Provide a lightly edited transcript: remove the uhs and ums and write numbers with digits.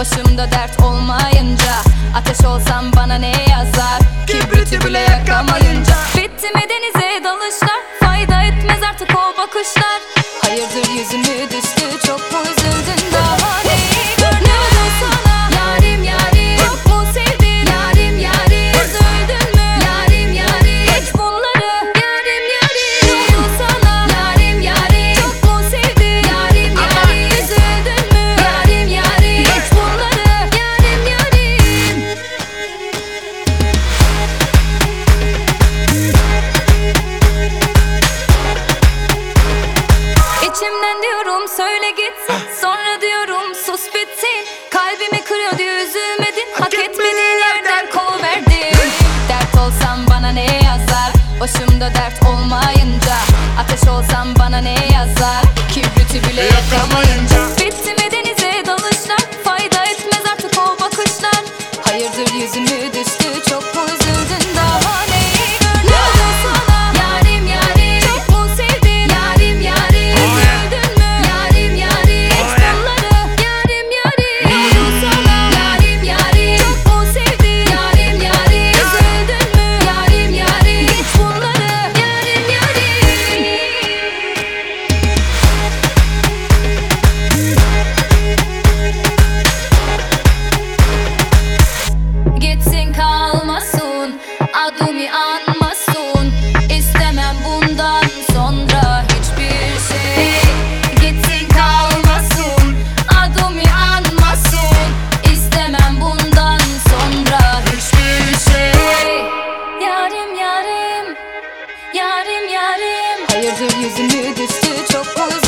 Başımda dert olmayınca, ateş olsam bana ne yazar, kibriti bile yakamayınca. Bitti mi denize dalışlar, fayda etmez artık o bakışlar. Hayırdır yüzümü düştü, çok mu üzüldün, daha neyi gördün? Ne oldu sana yarim yarim, çok mu sevdin yarim yarim, üzüldün mü yarim yarim, hiç bunları yarim yarim. Ne oldu sana yarim yarim, çok mu sevdin yarim yarim, üzüldün mü yarim yarim, hiç bunları yarim yarim. İçimden diyorum söyle gitsin, sonra diyorum sus bitsin. Kalbimi kırıyordu üzülmedin, hak etmediğin yerden koverdin. Dert olsam bana ne yazar, başımda dert olmayınca. Ateş olsam bana ne yazar, kibriti bile yakamayınca. Bitti mi denize dalışlar, fayda etmez artık o bakışlar. Hayırdır yüzümü düştü, çok mu üzüldün, daha neyi gördün? Ne oldu sana yarim yarim, çok mu sevdin yarim yarim, üzüldün mü yarim yarim, hiç bunları yarim yarim. Ne oldu sana yarim yarim, çok mu sevdin yarim yarim, üzüldün mü yarim yarim, hiç bunları yarim yarim. Gitsin kalmasın, adımı anmasın, istemem bundan sonra hiçbir şey. Gitsin kalmasın, adımı anmasın, istemem bundan sonra hiçbir şey. Yarim yarim, yarim yarim, hayırdır yüzümü düştü, çok mu